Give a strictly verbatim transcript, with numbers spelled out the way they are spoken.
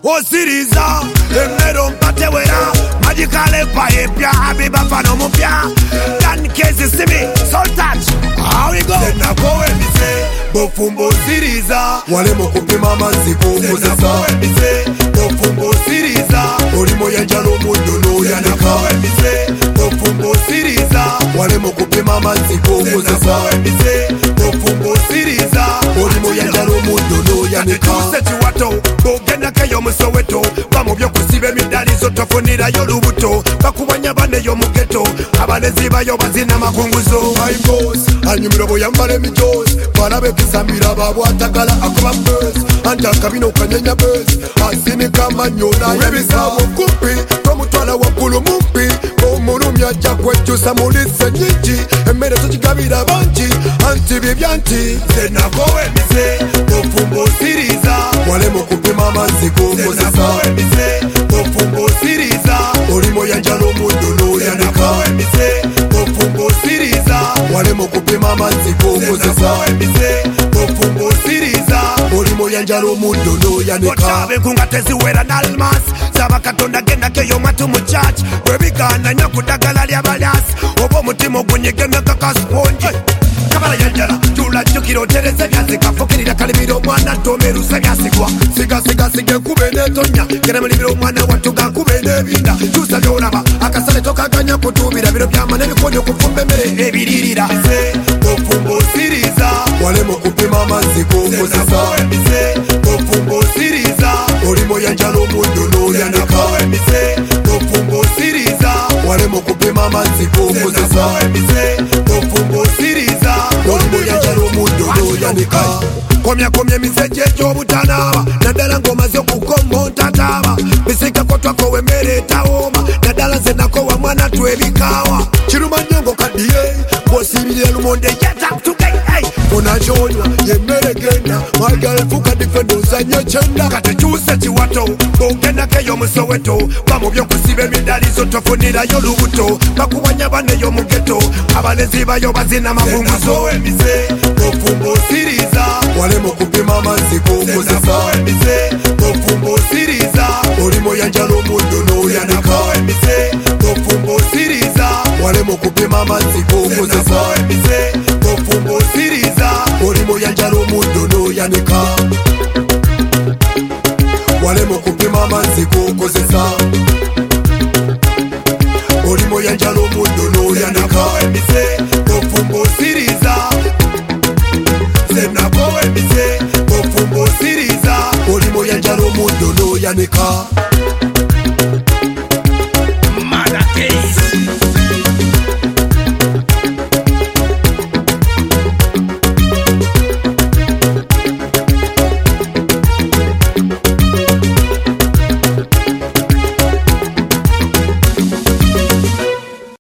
Osiriza, Emero Mpatewera, Magical Empire, Pia, Abiba Fano Pia, Dan Kezi Simi, Soul Touch. How we go? Then I go and say, Bofumbo Siriza, Walemo kupima manziko kozesa. Then I go and say, Bofumbo Siriza, Olimo yanjalo mundono yanika. Then I go and say, Bofumbo Siriza, Walemo kupima manziko Then I kozesa. go and say, Bofumbo Siriza, Olimo yanjalo mundono yanika. Tuseti wato, bogenda kayo musoweto, bamubyo kusibe midali zotofunira yo lubuto, bakubanya bane yo mugeto, abalezi bayo bazina makunguzo. My boss, anyumiro boyambale mijos, barabe kisambira babwatagala akuba buzz, anja kabino kanyenya buzz, asini kama nyona yebisabo kumpi, tomutwala wakulu mumpi, omulumi ajja kwekyusa mulise nyingi, emmere tukigabira bangi, anti bibyanti. Zenakowe mise, Bofumbo Siriza, Walemo kupima manziko kozesa. Zenakowe mise, Bofumbo Siriza, Olimo yanjalo mundono yanika. Zenakowe mise, Bofumbo Siriza, Walemo kupima manziko kozesa. Zenakowe mise, Bofumbo Siriza, Olimo yanjalo mundono yanika. Otabe kunga teziwera n'almas, saba katonda genda keyo matu mu church, bwebigana nyakudagala lyabalyasi, oba omutima ogunyegemye kakasponji. Kabala yanjala, jula jukiro otereze byasika, fukirira kalimiro omwana tomerusa byasigwa. Siga siga sige kube netonya, Gera mulimiro omwana watuga kube nebinda. tusa byolaba, akasale tokaganya kutubira, biro byama n'ebikonyo kufumba emmere ebiririra. Bofumbo Siriza, Walemo kupima manziko kozesa. Zenakowe mise, Bofumbo Siriza, Olimo yanjalo mundono yanika. Zenakowe mise, Bofumbo Siriza, Walemo kupima manziko kozesa. Zenakowe mise, Bofumbo Siriza, Olimo yanjalo mundono yanika. Komya komya miseje gy'obutanaba, naddala ng'omaze okukomba ntataba, bisikako twakowa emmere etawoma, naddala nze nakowa mwana twebikaawa. Kiruma nnyo ng'okaddiye, bw'osiibirira lumonde Yetakutuge, hey! funa ky'onywa y'emmere genda, mwagala efuuka difendo ozanye kyenda. Kati kyuse kiwato, bw'ogendako ey'omusoweto, bamubye okusiba emidalizo tofunirayo lubuto, bakubanya baneyo mu geto, abalezi bayo bazina makunguzo. Zenakowe mise, Bofumbo Siriza, Walemo kupima manziko kozesa. Zenakowe mise, Bofumbo Siriza, Olimo yanjalo mundono yanika. Zenakowe mise, Bofumbo Siriza, Walemo kupima manziko kozesa. Zenakowe mise, Bofumbo Siriza, Olimo yanjalo mundono yanika. Walemo kupima manziko kozesa. Olimo yanjalo mundono yanika. Zenakowe mise, Bofumbo Siriza, Zenakowe mise, Bofumbo Siriza, Olimo yanjalo mundono yanika.